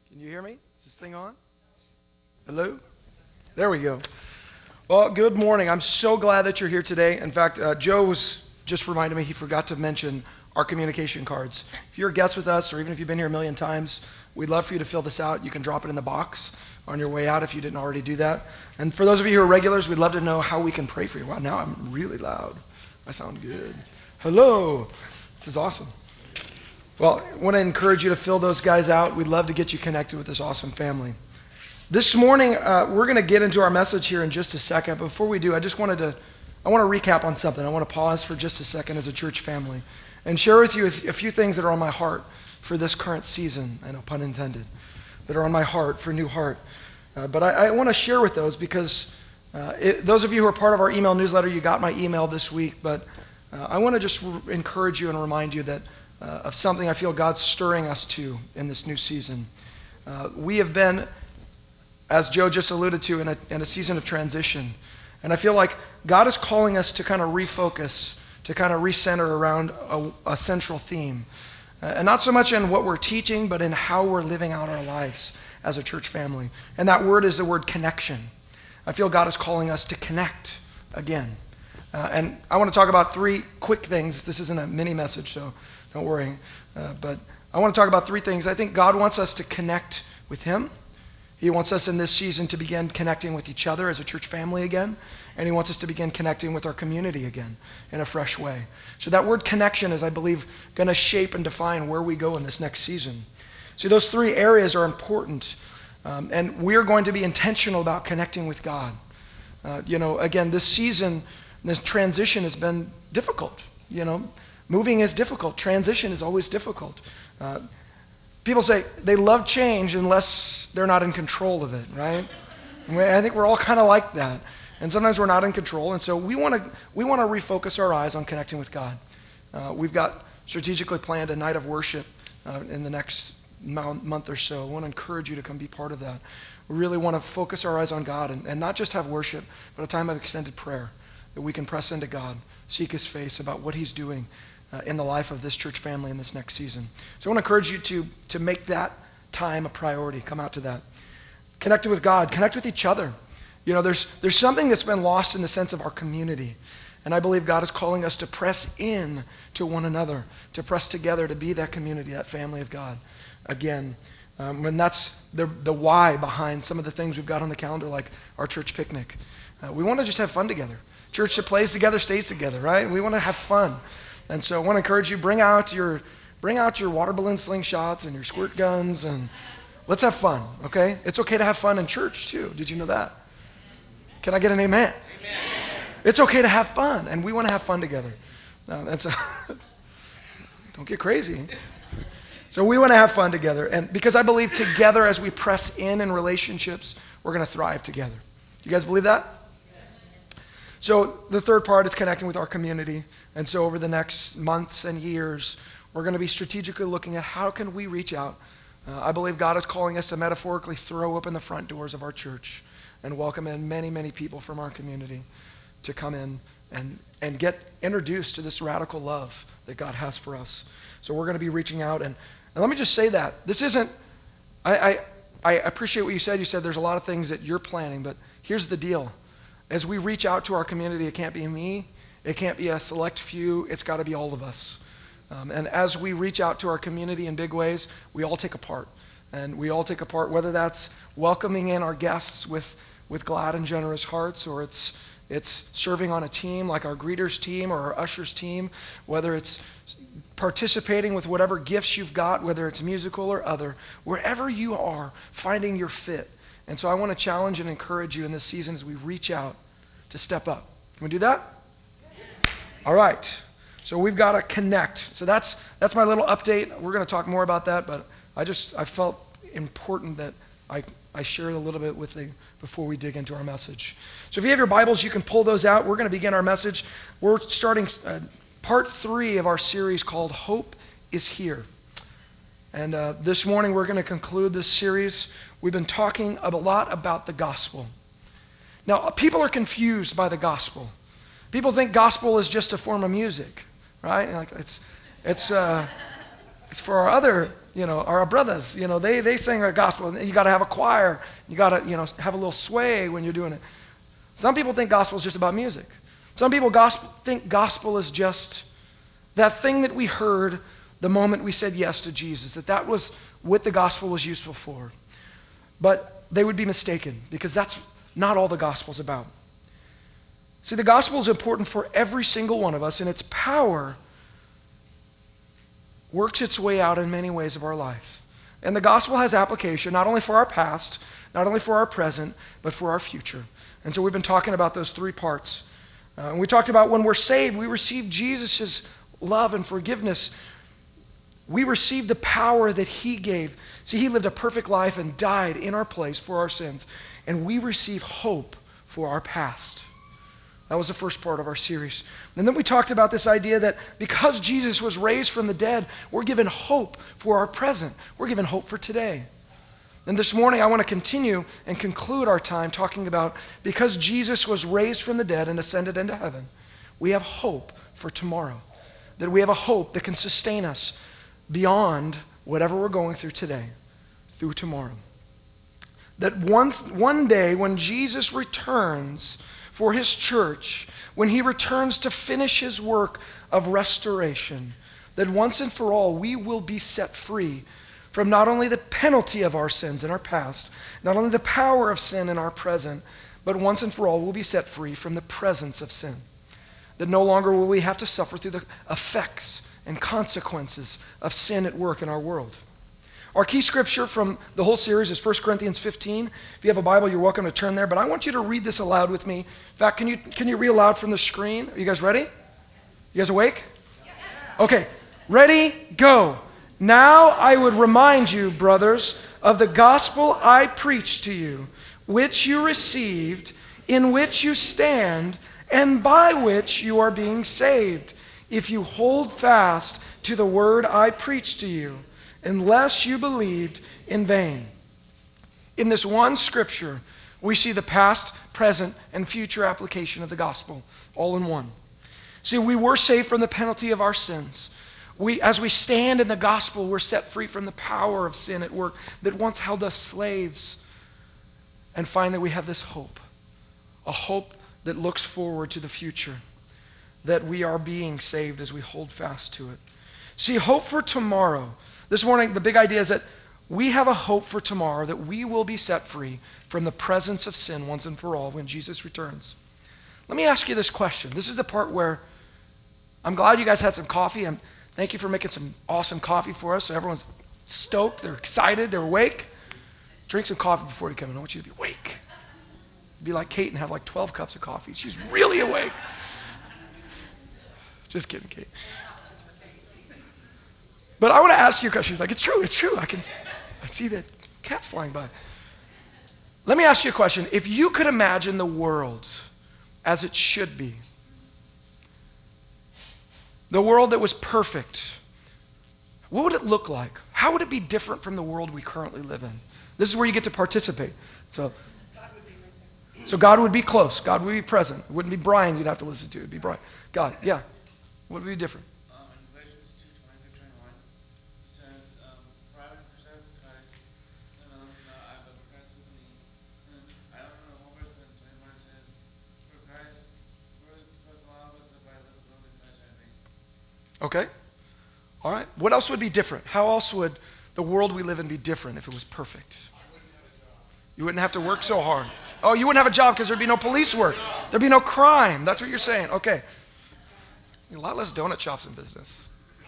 Can you hear me? Is this thing on? Hello? There we go. Well, good morning. I'm so glad that you're here today. In fact, Joe was just reminded me he forgot to mention our communication cards. If you're a guest with us, or even if you've been here a million times, we'd love for you to fill this out. You can drop it in the box on your way out if you didn't already do that. And for those of you who are regulars, we'd love to know how we can pray for you. Wow, now I'm really loud. I sound good. Hello. This is awesome. Well, I want to encourage you to fill those guys out. We'd love to get you connected with this awesome family. This morning, we're going to get into our message here in just a second. But before we do, I want to recap on something. I want to pause for just a second as a church family and share with you a few things that are on my heart for this current season. I know, pun intended, that are on my heart for New Heart. But I want to share with those because those of you who are part of our email newsletter, you got my email this week. But I want to just encourage you and remind you that of something I feel God's stirring us to in this new season. We have been, as Joe just alluded to, in a season of transition. And I feel like God is calling us to kind of refocus, to kind of recenter around a central theme. And not so much in what we're teaching, but in how we're living out our lives as a church family. And that word is the word connection. I feel God is calling us to connect again. And I want to talk about three quick things. This isn't a mini message, so don't worry. But I want to talk about three things. I think God wants us to connect with Him. He wants us in this season to begin connecting with each other as a church family again. And He wants us to begin connecting with our community again in a fresh way. So that word connection is, I believe, going to shape and define where we go in this next season. See, those three areas are important. And we're going to be intentional about connecting with God. Again, this season, this transition has been difficult. Moving is difficult. Transition is always difficult. People say they love change unless they're not in control of it, right? I think we're all kind of like that. And sometimes we're not in control. And so we want to refocus our eyes on connecting with God. We've got strategically planned a night of worship in the next month or so. I want to encourage you to come be part of that. We really want to focus our eyes on God and not just have worship, but a time of extended prayer that we can press into God, seek His face about what He's doing in the life of this church family in this next season. So I want to encourage you to make that time a priority. Come out to that. Connect with God. Connect with each other. There's something that's been lost in the sense of our community. And I believe God is calling us to press in to one another, to press together to be that community, that family of God again. And that's the why behind some of the things we've got on the calendar, like our church picnic. We want to just have fun together. Church that plays together stays together, right? We want to have fun. And so I want to encourage you, bring out your water balloon slingshots and your squirt guns, and let's have fun, okay? It's okay to have fun in church too. Did you know that? Can I get an amen? Amen. It's okay to have fun, and we want to have fun together. And so don't get crazy. So we want to have fun together, and because I believe together as we press in relationships, we're going to thrive together. You guys believe that? So the third part is connecting with our community. And so over the next months and years, we're going to be strategically looking at how can we reach out. I believe God is calling us to metaphorically throw open the front doors of our church and welcome in many, many people from our community to come in and get introduced to this radical love that God has for us. So we're going to be reaching out. And let me just say that. This isn't, I appreciate what you said. You said there's a lot of things that you're planning, but here's the deal. As we reach out to our community, it can't be me, it can't be a select few, it's got to be all of us. And as we reach out to our community in big ways, we all take a part. And we all take a part, whether that's welcoming in our guests with glad and generous hearts, or it's serving on a team like our greeters team or our ushers team, whether it's participating with whatever gifts you've got, whether it's musical or other, wherever you are, finding your fit. And so I want to challenge and encourage you in this season as we reach out to step up. Can we do that? All right. So we've got to connect. So that's my little update. We're going to talk more about that, but I felt important that I share a little bit with you before we dig into our message. So if you have your Bibles, you can pull those out. We're going to begin our message. We're starting part 3 of our series called Hope is Here. And this morning we're going to conclude this series. We've been talking a lot about the gospel. Now, people are confused by the gospel. People think gospel is just a form of music, right? Like it's for our other our brothers, they sing a gospel. And you got to have a choir. You got to, have a little sway when you're doing it. Some people think gospel is just about music. Some people think gospel is just that thing that we heard the moment we said yes to Jesus, that was what the gospel was useful for. But they would be mistaken, because that's not all the gospel's about. See, the gospel is important for every single one of us, and its power works its way out in many ways of our lives. And the gospel has application not only for our past, not only for our present, but for our future. And so we've been talking about those three parts. And we talked about when we're saved, we receive Jesus' love and forgiveness. We receive the power that he gave. See, he lived a perfect life and died in our place for our sins. And we receive hope for our past. That was the first part of our series. And then we talked about this idea that because Jesus was raised from the dead, we're given hope for our present. We're given hope for today. And this morning I want to continue and conclude our time talking about because Jesus was raised from the dead and ascended into heaven, we have hope for tomorrow. That we have a hope that can sustain us beyond whatever we're going through today, through tomorrow. That one day when Jesus returns for his church, when he returns to finish his work of restoration, that once and for all we will be set free from not only the penalty of our sins in our past, not only the power of sin in our present, but once and for all we'll be set free from the presence of sin. That no longer will we have to suffer through the effects and consequences of sin at work in our world. Our key scripture from the whole series is 1 Corinthians 15. If you have a Bible, you're welcome to turn there, but I want you to read this aloud with me. In fact, can you read aloud from the screen? Are you guys ready? You guys awake? Okay, ready, go. Now I would remind you, brothers, of the gospel I preached to you, which you received, in which you stand, and by which you are being saved, if you hold fast to the word I preached to you, unless you believed in vain. In this one scripture, we see the past, present, and future application of the gospel, all in one. See, we were saved from the penalty of our sins. As we stand in the gospel, we're set free from the power of sin at work that once held us slaves. And finally, we have this hope, a hope that looks forward to the future, that we are being saved as we hold fast to it. See, hope for tomorrow. This morning, the big idea is that we have a hope for tomorrow, that we will be set free from the presence of sin once and for all when Jesus returns. Let me ask you this question. This is the part where I'm glad you guys had some coffee. Thank you for making some awesome coffee for us. So everyone's stoked, they're excited, they're awake. Drink some coffee before you come in. I want you to be awake. Be like Kate and have like 12 cups of coffee. She's really awake. Just kidding, Kate. But I want to ask you a question. She's like, it's true. I see the cats flying by. Let me ask you a question. If you could imagine the world as it should be, the world that was perfect, what would it look like? How would it be different from the world we currently live in? This is where you get to participate. So God would be close. God would be present. It wouldn't be Brian you'd have to listen to. It'd be Brian. God, yeah. What would be different? In Galatians 2:20-21, it says, "For I have been preserved with Christ, and I have Christ with me." And I don't know the whole verse, but 21 says, "For Christ, for the law was that by the lowly flesh I made." Okay. All right. What else would be different? How else would the world we live in be different if it was perfect? You wouldn't have to work so hard. Oh, you wouldn't have a job because there'd be no police work. There'd be no crime. That's what you're saying. Okay. A lot less donut shops in business.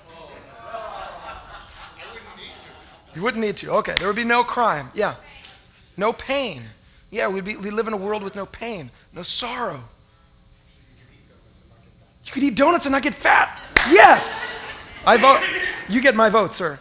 You wouldn't need to. Okay. There would be no crime. Yeah. No pain. Yeah, we live in a world with no pain, no sorrow. You could eat donuts and not get fat. Yes. I vote. You get my vote, sir.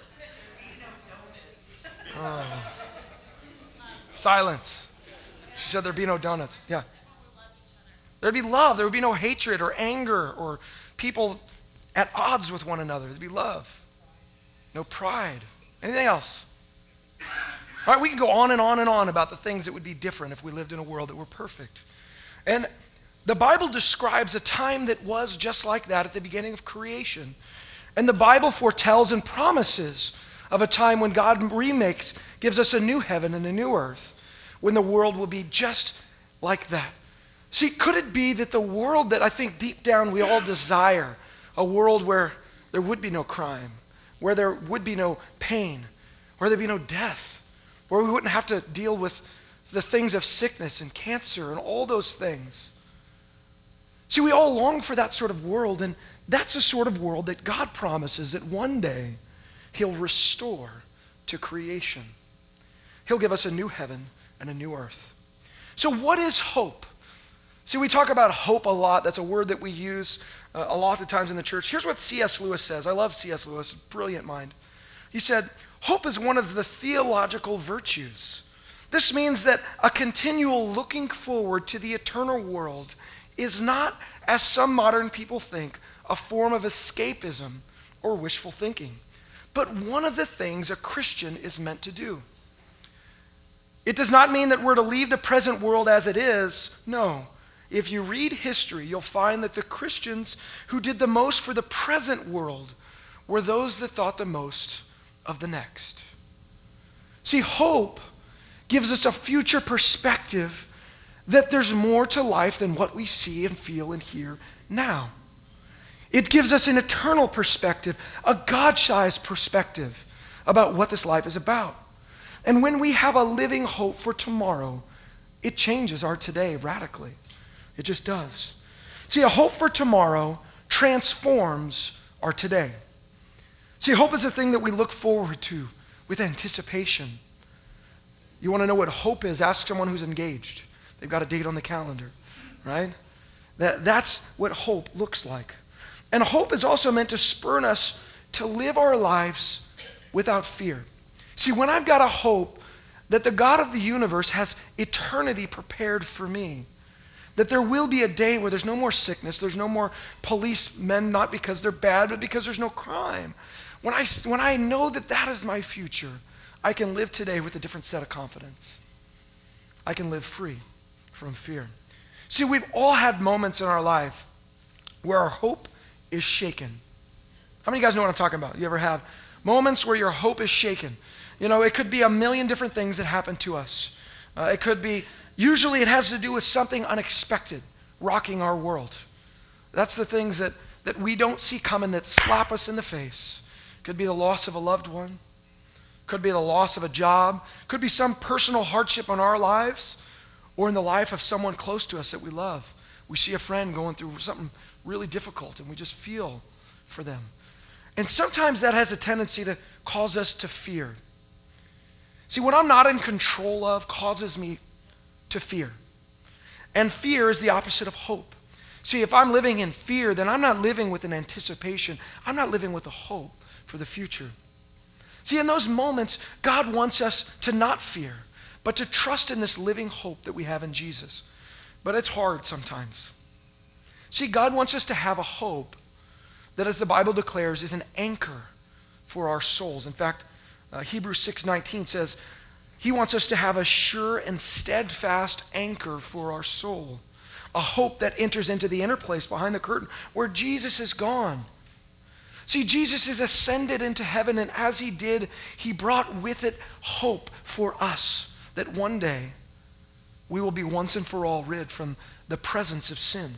Oh. Silence. She said there'd be no donuts. Yeah. There'd be love. There would be no hatred or anger or people at odds with one another. There'd be love. No pride. Anything else? All right, we can go on and on and on about the things that would be different if we lived in a world that were perfect. And the Bible describes a time that was just like that at the beginning of creation. And the Bible foretells and promises of a time when God remakes, gives us a new heaven and a new earth, when the world will be just like that. See, could it be that the world that I think deep down we all desire, a world where there would be no crime, where there would be no pain, where there'd be no death, where we wouldn't have to deal with the things of sickness and cancer and all those things. See, we all long for that sort of world, and that's the sort of world that God promises that one day he'll restore to creation. He'll give us a new heaven and a new earth. So what is hope? See, we talk about hope a lot. That's a word that we use a lot of times in the church. Here's what C.S. Lewis says. I love C.S. Lewis, brilliant mind. He said, hope is one of the theological virtues. This means that a continual looking forward to the eternal world is not, as some modern people think, a form of escapism or wishful thinking, but one of the things a Christian is meant to do. It does not mean that we're to leave the present world as it is. No. If you read history, you'll find that the Christians who did the most for the present world were those that thought the most of the next. See, hope gives us a future perspective that there's more to life than what we see and feel and hear now. It gives us an eternal perspective, a God-sized perspective about what this life is about. And when we have a living hope for tomorrow, it changes our today radically. It just does. See, a hope for tomorrow transforms our today. See, hope is a thing that we look forward to with anticipation. You want to know what hope is? Ask someone who's engaged. They've got a date on the calendar, right? That's what hope looks like. And hope is also meant to spur us to live our lives without fear. See, when I've got a hope that the God of the universe has eternity prepared for me, that there will be a day where there's no more sickness, there's no more policemen, not because they're bad, but because there's no crime. When I know that that is my future, I can live today with a different set of confidence. I can live free from fear. See, we've all had moments in our life where our hope is shaken. How many of you guys know what I'm talking about? You ever have moments where your hope is shaken? You know, it could be a million different things that happen to us. It could be, usually it has to do with something unexpected rocking our world. That's the things that we don't see coming that slap us in the face. Could be the loss of a loved one. Could be the loss of a job. Could be some personal hardship in our lives or in the life of someone close to us that we love. We see a friend going through something really difficult and we just feel for them. And sometimes that has a tendency to cause us to fear. See, what I'm not in control of causes me to fear. And fear is the opposite of hope. See, if I'm living in fear, then I'm not living with an anticipation. I'm not living with a hope for the future. See, in those moments, God wants us to not fear, but to trust in this living hope that we have in Jesus. But it's hard sometimes. See, God wants us to have a hope that, as the Bible declares, is an anchor for our souls. In fact, Hebrews 6:19 says, he wants us to have a sure and steadfast anchor for our soul, a hope that enters into the inner place behind the curtain where Jesus is gone. See, Jesus is ascended into heaven, and as he did, he brought with it hope for us that one day we will be once and for all rid from the presence of sin.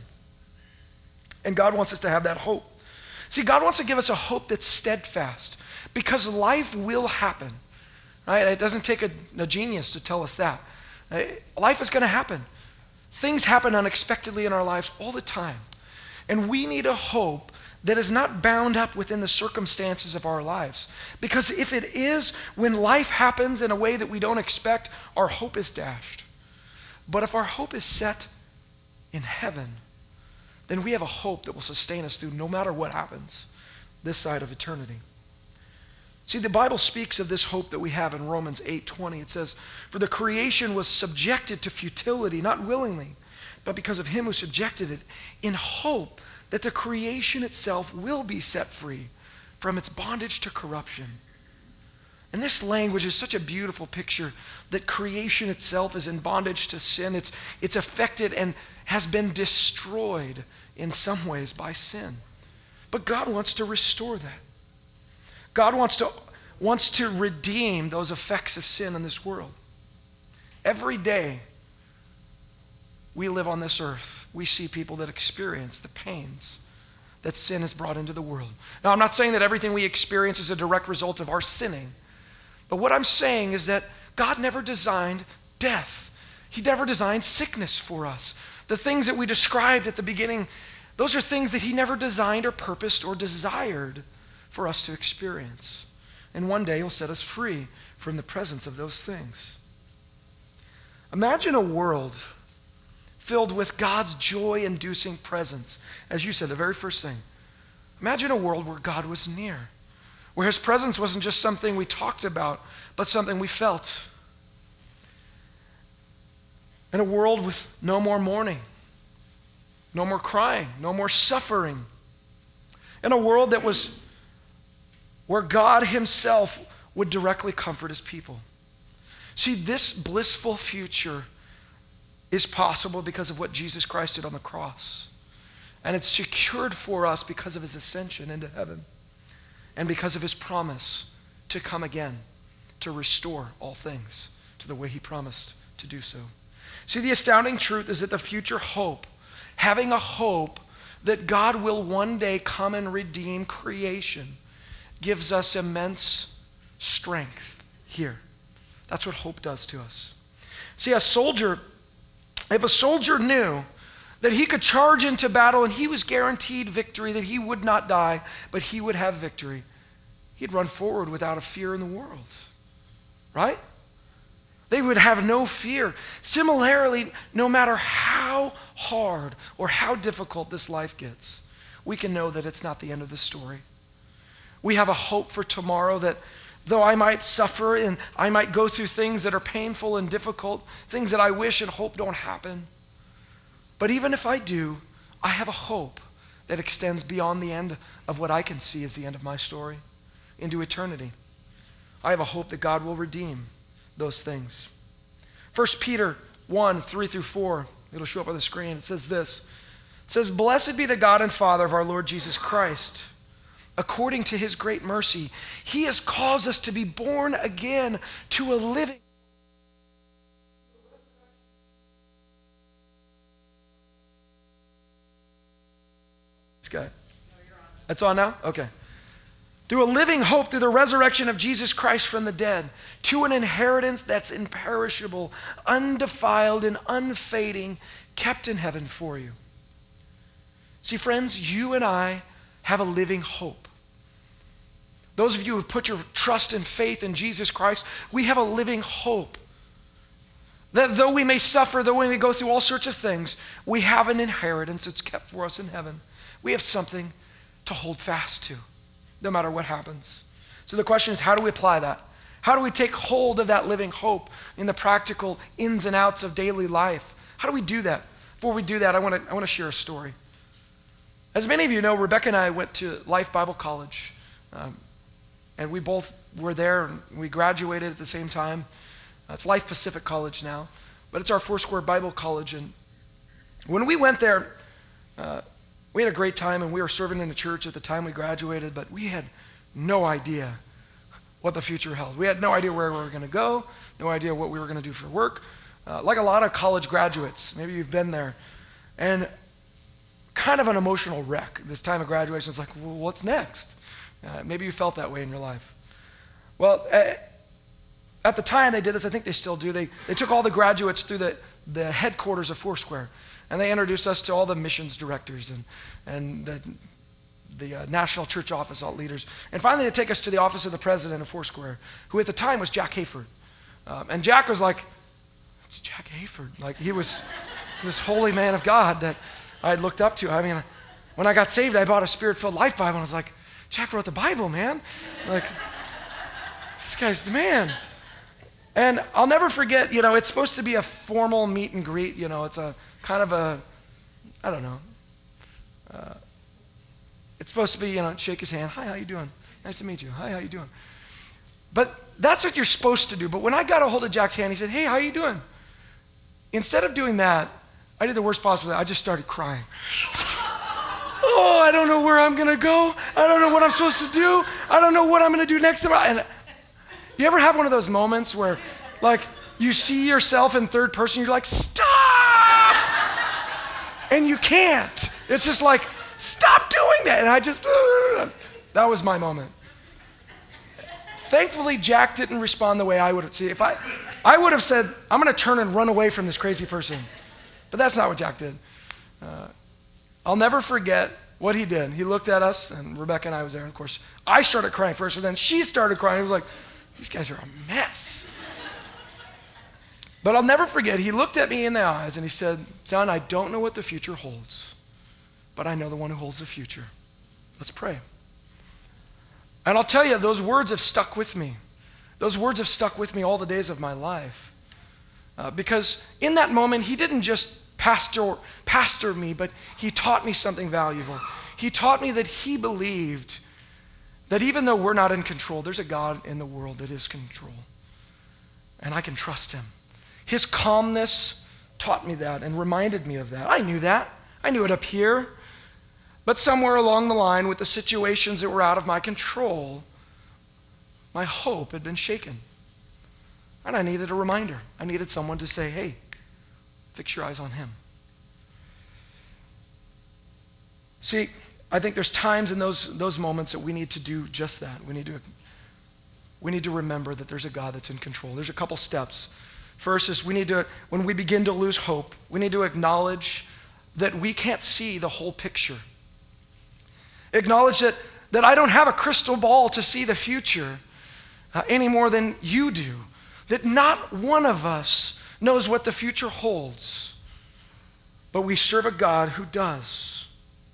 And God wants us to have that hope. See, God wants to give us a hope that's steadfast because life will happen, right? It doesn't take a genius to tell us that. Life is going to happen. Things happen unexpectedly in our lives all the time. And we need a hope that is not bound up within the circumstances of our lives. Because if it is, when life happens in a way that we don't expect, our hope is dashed. But if our hope is set in heaven, then we have a hope that will sustain us through no matter what happens this side of eternity. See, the Bible speaks of this hope that we have in Romans 8:20. It says, "For the creation was subjected to futility, not willingly, but because of him who subjected it, in hope that the creation itself will be set free from its bondage to corruption." And this language is such a beautiful picture that creation itself is in bondage to sin. It's affected and has been destroyed in some ways by sin. But God wants to restore that. God wants to wants to redeem those effects of sin in this world. Every day we live on this earth, we see people that experience the pains that sin has brought into the world. Now, I'm not saying that everything we experience is a direct result of our sinning, but what I'm saying is that God never designed death. He never designed sickness for us. The things that we described at the beginning, those are things that he never designed or purposed or desired for us to experience. And one day he'll set us free from the presence of those things. Imagine a world filled with God's joy-inducing presence. As you said, the very first thing. Imagine a world where God was near, where his presence wasn't just something we talked about, but something we felt. In a world with no more mourning, no more crying, no more suffering. In a world that was where God himself would directly comfort his people. See, this blissful future is possible because of what Jesus Christ did on the cross. And it's secured for us because of his ascension into heaven and because of his promise to come again, to restore all things to the way he promised to do so. See, the astounding truth is that the future hope, having a hope that God will one day come and redeem creation, gives us immense strength here. That's what hope does to us. See, if a soldier knew that he could charge into battle and he was guaranteed victory, that he would not die, but he would have victory, he'd run forward without a fear in the world, right? They would have no fear. Similarly, no matter how hard or how difficult this life gets, we can know that it's not the end of the story. We have a hope for tomorrow that though I might suffer and I might go through things that are painful and difficult, things that I wish and hope don't happen, but even if I do, I have a hope that extends beyond the end of what I can see as the end of my story into eternity. I have a hope that God will redeem those things. 1 Peter 1, 3 through 4, it'll show up on the screen. It says this. It says, "Blessed be the God and Father of our Lord Jesus Christ. According to his great mercy, he has caused us to be born again to a living." It's good. That's on now? Okay. Through a living hope, through the resurrection of Jesus Christ from the dead, to an inheritance that's imperishable, undefiled, and unfading, kept in heaven for you. See, friends, you and I have a living hope. Those of you who have put your trust and faith in Jesus Christ, we have a living hope. That though we may suffer, though we may go through all sorts of things, we have an inheritance that's kept for us in heaven. We have something to hold fast to, no matter what happens. So the question is, how do we apply that? How do we take hold of that living hope in the practical ins and outs of daily life? How do we do that? Before we do that, I want to share a story. As many of you know, Rebecca and I went to Life Bible College, and we both were there, and we graduated at the same time. It's Life Pacific College now, but it's our Foursquare Bible College. And when we went there, we had a great time, and we were serving in the church at the time we graduated, but we had no idea what the future held. We had no idea where we were going to go, no idea what we were going to do for work. Like a lot of college graduates, maybe you've been there, and kind of an emotional wreck. This time of graduation, it's like, well, what's next? Maybe you felt that way in your life. Well, at the time they did this, I think they still do, they took all the graduates through the headquarters of Foursquare, and they introduced us to all the missions directors and the national church office, all leaders. And finally they take us to the office of the president of Foursquare, who at the time was Jack Hayford. And Jack was like, it's Jack Hayford. Like, he was this holy man of God that I had looked up to. I mean, when I got saved, I bought a Spirit-filled Life Bible, and I was like, Jack wrote the Bible, man. Like, this guy's the man. And I'll never forget, it's supposed to be a formal meet and greet. It's a kind of a, I don't know. It's supposed to be, shake his hand. Hi, how you doing? Nice to meet you. Hi, how you doing? But that's what you're supposed to do. But when I got a hold of Jack's hand, he said, hey, how you doing? Instead of doing that, I did the worst possible thing. I just started crying. Oh, I don't know where I'm going to go. I don't know what I'm supposed to do. I don't know what I'm going to do next. And You ever have one of those moments where, like, you see yourself in third person, you're like, stop! And you can't. It's just like, stop doing that. And that was my moment. Thankfully, Jack didn't respond the way I would have. See, if I would have said, I'm going to turn and run away from this crazy person. But that's not what Jack did. I'll never forget what he did. He looked at us, and Rebecca and I was there. And of course, I started crying first, and then she started crying. He was like, these guys are a mess. But I'll never forget, he looked at me in the eyes, and he said, son, I don't know what the future holds, but I know the one who holds the future. Let's pray. And I'll tell you, those words have stuck with me. Those words have stuck with me all the days of my life. Because in that moment, he didn't just pastor me, but he taught me something valuable. He taught me that he believed that even though we're not in control, there's a God in the world that is control. And I can trust him. His calmness taught me that and reminded me of that. I knew that. I knew it up here. But somewhere along the line, with the situations that were out of my control, my hope had been shaken. And I needed a reminder. I needed someone to say, hey, fix your eyes on him. See, I think there's times in those moments that we need to do just that. We need to remember that there's a God that's in control. There's a couple steps. First is when we begin to lose hope, we need to acknowledge that we can't see the whole picture. Acknowledge that I don't have a crystal ball to see the future any more than you do. That not one of us knows what the future holds, but we serve a God who does.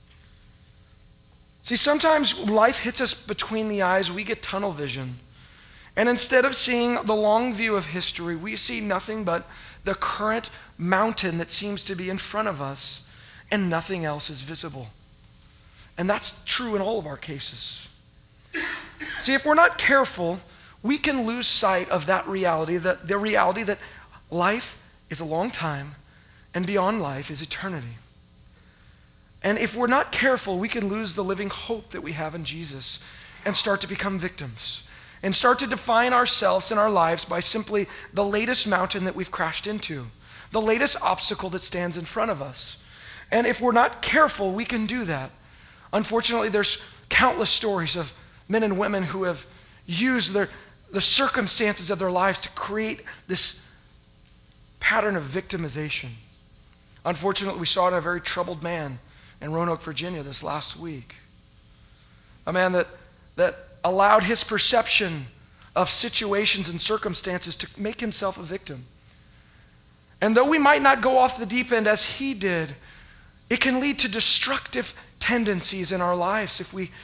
See, sometimes life hits us between the eyes, we get tunnel vision. And instead of seeing the long view of history, we see nothing but the current mountain that seems to be in front of us, and nothing else is visible. And that's true in all of our cases. See, if we're not careful, we can lose sight of that reality, the reality that life is a long time, and beyond life is eternity. And if we're not careful, we can lose the living hope that we have in Jesus and start to become victims and start to define ourselves and our lives by simply the latest mountain that we've crashed into, the latest obstacle that stands in front of us. And if we're not careful, we can do that. Unfortunately, there's countless stories of men and women who have used the circumstances of their lives to create this pattern of victimization. Unfortunately, we saw it in a very troubled man in Roanoke, Virginia this last week. A man that allowed his perception of situations and circumstances to make himself a victim. And though we might not go off the deep end as he did, it can lead to destructive tendencies in our lives if we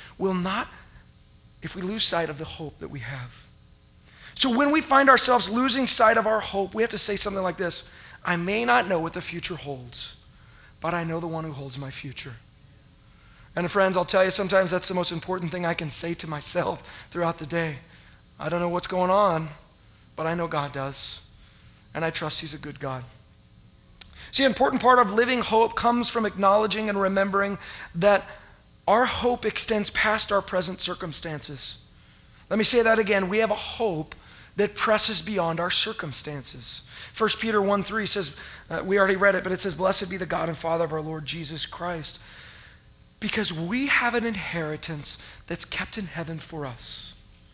lose sight of the hope that we have. So when we find ourselves losing sight of our hope, we have to say something like this: I may not know what the future holds, but I know the one who holds my future. And friends, I'll tell you, sometimes that's the most important thing I can say to myself throughout the day. I don't know what's going on, but I know God does. And I trust he's a good God. See, an important part of living hope comes from acknowledging and remembering that our hope extends past our present circumstances. Let me say that again. We have a hope that presses beyond our circumstances. 1 Peter 1:3 says, we already read it, but it says, blessed be the God and Father of our Lord Jesus Christ, because we have an inheritance that's kept in heaven for us.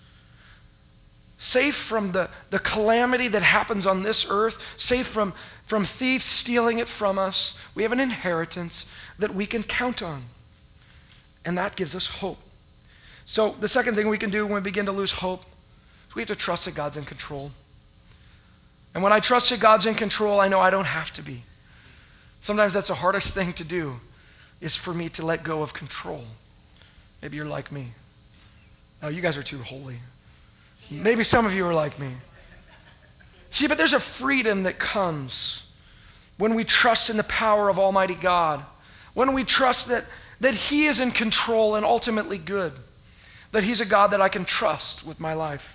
Safe from the calamity that happens on this earth, safe from thieves stealing it from us, we have an inheritance that we can count on. And that gives us hope. So the second thing we can do when we begin to lose hope is we have to trust that God's in control. And when I trust that God's in control, I know I don't have to be. Sometimes that's the hardest thing to do, is for me to let go of control. Maybe you're like me. No, you guys are too holy. Maybe some of you are like me. See, but there's a freedom that comes when we trust in the power of Almighty God, when we trust that he is in control and ultimately good, that he's a God that I can trust with my life.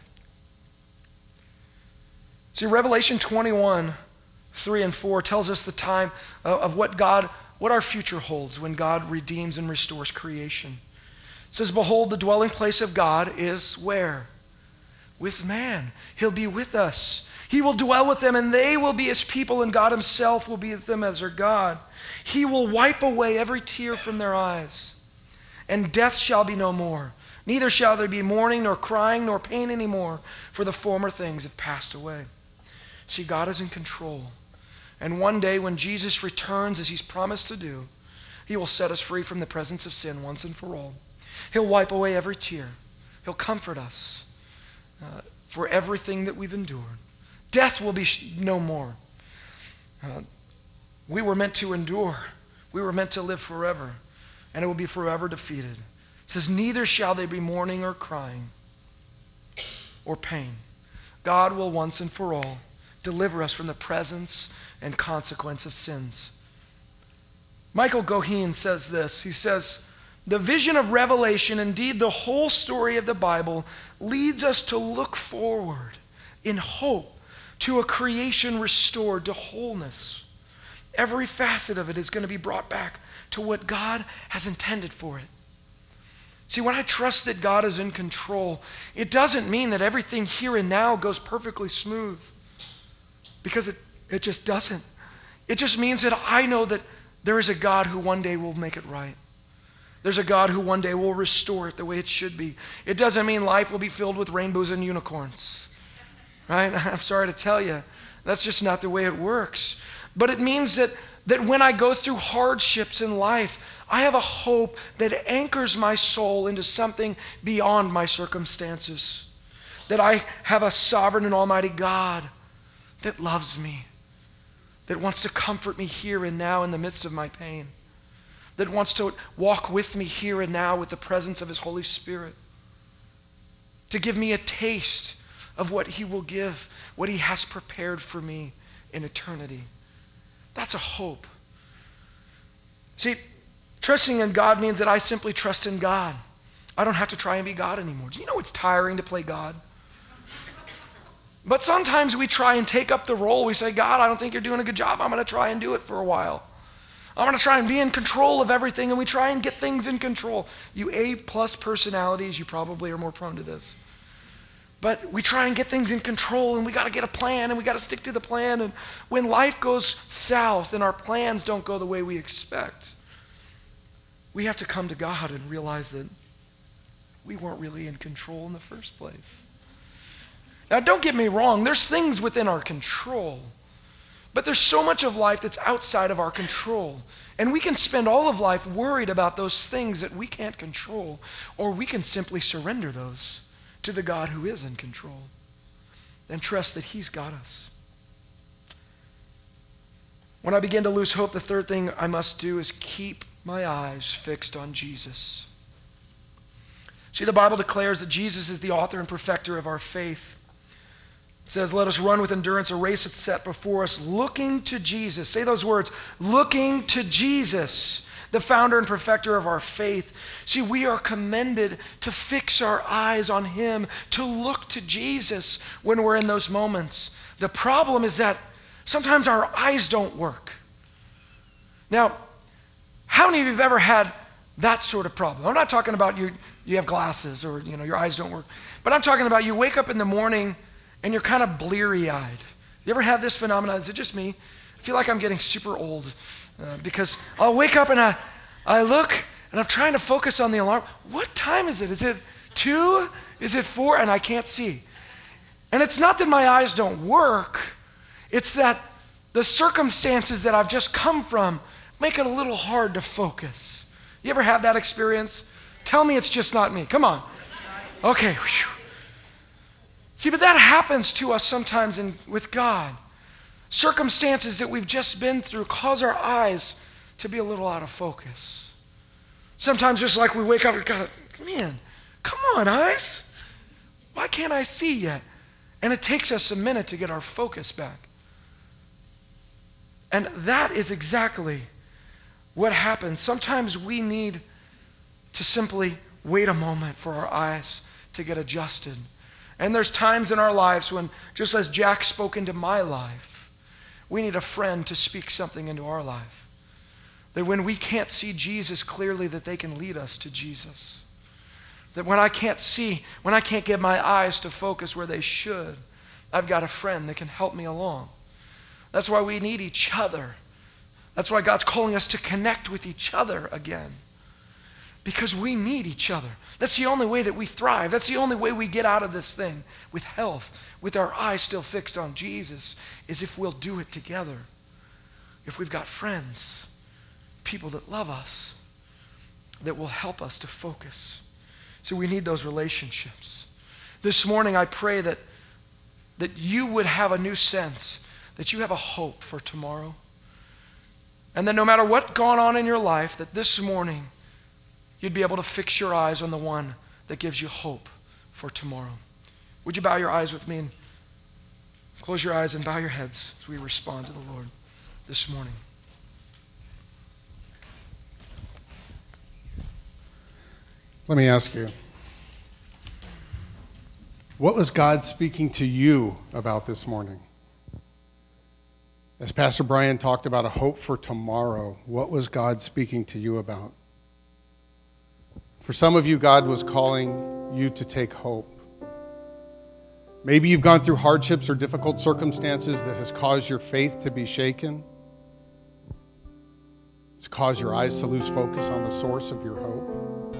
See, Revelation 21:3-4 tells us the time of what our future holds when God redeems and restores creation. It says, behold, the dwelling place of God is where? with man. He'll be with us. He will dwell with them, and they will be his people, and God himself will be with them as their God. He will wipe away every tear from their eyes, and death shall be no more. Neither shall there be mourning, nor crying, nor pain anymore, for the former things have passed away. See, God is in control. And one day when Jesus returns, as he's promised to do, he will set us free from the presence of sin once and for all. He'll wipe away every tear. He'll comfort us for everything that we've endured. Death will be no more. We were meant to endure. We were meant to live forever, and it will be forever defeated. It says, neither shall there be mourning or crying or pain. God will once and for all deliver us from the presence and consequence of sins. Michael Goheen says this. He says, the vision of Revelation, indeed the whole story of the Bible, leads us to look forward in hope to a creation restored to wholeness. Every facet of it is going to be brought back to what God has intended for it. See, when I trust that God is in control, it doesn't mean that everything here and now goes perfectly smooth, because it just doesn't. It just means that I know that there is a God who one day will make it right. There's a God who one day will restore it the way it should be. It doesn't mean life will be filled with rainbows and unicorns, right? I'm sorry to tell you, that's just not the way it works. But it means that when I go through hardships in life, I have a hope that anchors my soul into something beyond my circumstances. That I have a sovereign and almighty God that loves me, that wants to comfort me here and now in the midst of my pain, that wants to walk with me here and now with the presence of his Holy Spirit, to give me a taste of what he will give, what he has prepared for me in eternity. That's a hope. See, trusting in God means that I simply trust in God. I don't have to try and be God anymore. Do you know it's tiring to play God? But sometimes we try and take up the role. We say, God, I don't think you're doing a good job. I'm going to try and do it for a while. I'm going to try and be in control of everything, and we try and get things in control. You A+ personalities, you probably are more prone to this. But we try and get things in control, and we got to get a plan, and we got to stick to the plan. And when life goes south and our plans don't go the way we expect, we have to come to God and realize that we weren't really in control in the first place. Now, don't get me wrong, there's things within our control, but there's so much of life that's outside of our control. And we can spend all of life worried about those things that we can't control, or we can simply surrender those to the God who is in control and trust that he's got us. When I begin to lose hope, the third thing I must do is keep my eyes fixed on Jesus. See, the Bible declares that Jesus is the author and perfecter of our faith. It says, let us run with endurance a race that's set before us, looking to Jesus. Say those words, looking to Jesus, the founder and perfecter of our faith. See, we are commended to fix our eyes on him, to look to Jesus when we're in those moments. The problem is that sometimes our eyes don't work. Now, how many of you have ever had that sort of problem? I'm not talking about you have glasses or your eyes don't work, but I'm talking about you wake up in the morning and you're kind of bleary-eyed. You ever have this phenomenon? Is it just me? I feel like I'm getting super old because I'll wake up and I look and I'm trying to focus on the alarm. What time is it? Is it 2? Is it 4? And I can't see. And it's not that my eyes don't work. It's that the circumstances that I've just come from make it a little hard to focus. You ever have that experience? Tell me it's just not me. Come on. Okay. Whew. See, but that happens to us sometimes with God. Circumstances that we've just been through cause our eyes to be a little out of focus. Sometimes just like we wake up and kind of, man, come on, eyes. Why can't I see yet? And it takes us a minute to get our focus back. And that is exactly what happens. Sometimes we need to simply wait a moment for our eyes to get adjusted. And there's times in our lives when, just as Jack spoke into my life, we need a friend to speak something into our life. That when we can't see Jesus clearly, that they can lead us to Jesus. That when I can't see, when I can't get my eyes to focus where they should, I've got a friend that can help me along. That's why we need each other. That's why God's calling us to connect with each other again. Because we need each other. That's the only way that we thrive. That's the only way we get out of this thing with health, with our eyes still fixed on Jesus, is if we'll do it together. If we've got friends, people that love us, that will help us to focus. So we need those relationships. This morning I pray that you would have a new sense, that you have a hope for tomorrow. And that no matter what's gone on in your life, that this morning you'd be able to fix your eyes on the one that gives you hope for tomorrow. Would you bow your eyes with me and close your eyes and bow your heads as we respond to the Lord this morning? Let me ask you, what was God speaking to you about this morning? As Pastor Brian talked about a hope for tomorrow, what was God speaking to you about? For some of you, God was calling you to take hope. Maybe you've gone through hardships or difficult circumstances that has caused your faith to be shaken. It's caused your eyes to lose focus on the source of your hope.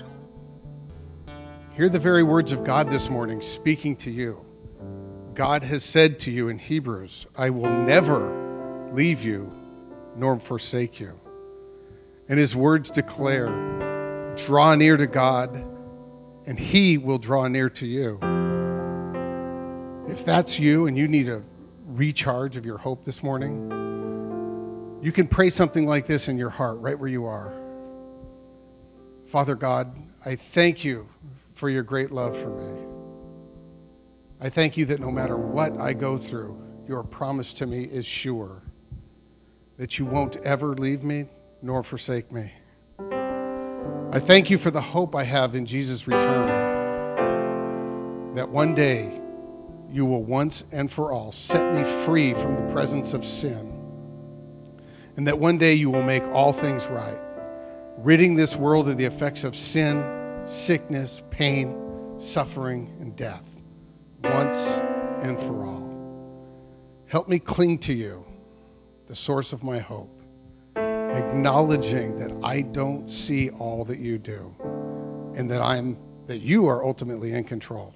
Hear the very words of God this morning speaking to you. God has said to you in Hebrews, I will never leave you nor forsake you. And his words declare, draw near to God, and he will draw near to you. If that's you and you need a recharge of your hope this morning, you can pray something like this in your heart, right where you are. Father God, I thank you for your great love for me. I thank you that no matter what I go through, your promise to me is sure, that you won't ever leave me nor forsake me. I thank you for the hope I have in Jesus' return, that one day you will once and for all set me free from the presence of sin, and that one day you will make all things right, ridding this world of the effects of sin, sickness, pain, suffering, and death, once and for all. Help me cling to you, the source of my hope, acknowledging that I don't see all that you do, and that you are ultimately in control.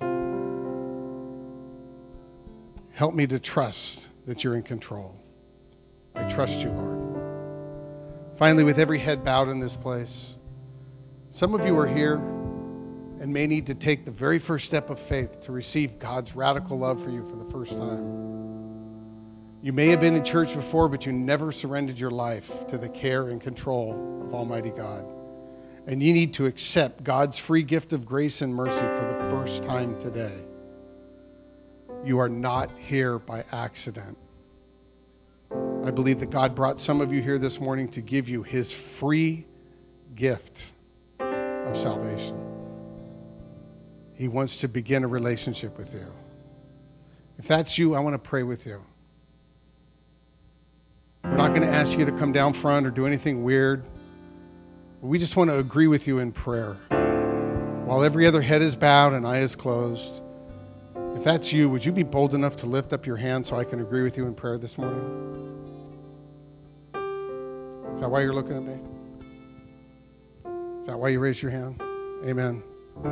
Help me to trust that you're in control. I trust you, Lord. Finally, with every head bowed in this place, some of you are here and may need to take the very first step of faith to receive God's radical love for you for the first time. You may have been in church before, but you never surrendered your life to the care and control of Almighty God. And you need to accept God's free gift of grace and mercy for the first time today. You are not here by accident. I believe that God brought some of you here this morning to give you his free gift of salvation. He wants to begin a relationship with you. If that's you, I want to pray with you. We're not going to ask you to come down front or do anything weird. We just want to agree with you in prayer. While every other head is bowed and eye is closed, if that's you, would you be bold enough to lift up your hand so I can agree with you in prayer this morning? Is that why you're looking at me? Is that why you raised your hand? Amen.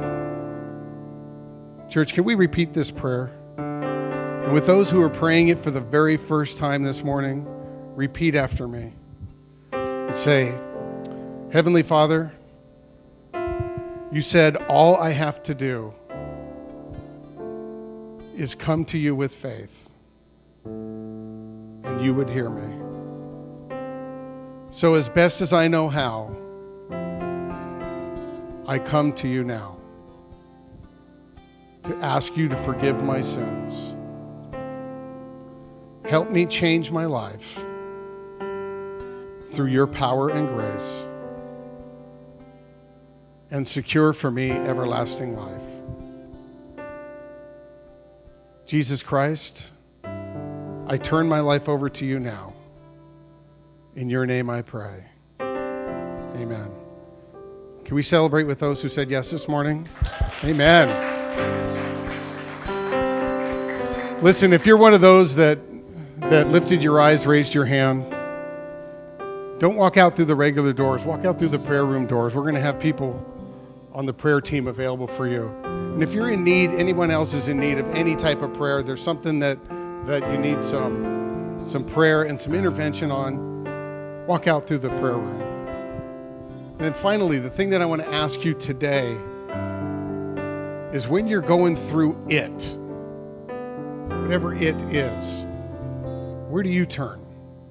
Church, can we repeat this prayer? And with those who are praying it for the very first time this morning, repeat after me and say, Heavenly Father, you said all I have to do is come to you with faith, and you would hear me. So as best as I know how, I come to you now to ask you to forgive my sins. Help me change my life through your power and grace, and secure for me everlasting life. Jesus Christ, I turn my life over to you now. In your name I pray. Amen. Can we celebrate with those who said yes this morning? Amen. Listen, if you're one of those that lifted your eyes, raised your hand, don't walk out through the regular doors. Walk out through the prayer room doors. We're going to have people on the prayer team available for you. And if you're in need, anyone else is in need of any type of prayer, there's something that you need some prayer and some intervention on, walk out through the prayer room. And then finally, the thing that I want to ask you today is when you're going through it, whatever it is, where do you turn?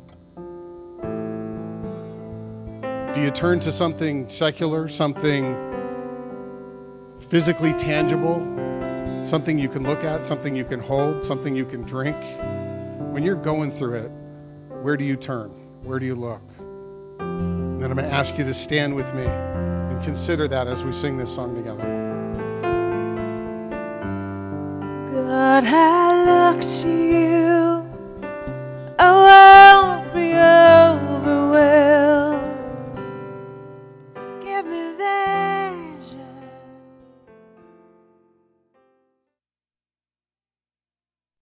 Do you turn to something secular, something physically tangible, something you can look at, something you can hold, something you can drink? When you're going through it, where do you turn? Where do you look? And then I'm going to ask you to stand with me and consider that as we sing this song together. God, I look to you. I won't be overwhelmed. Give me that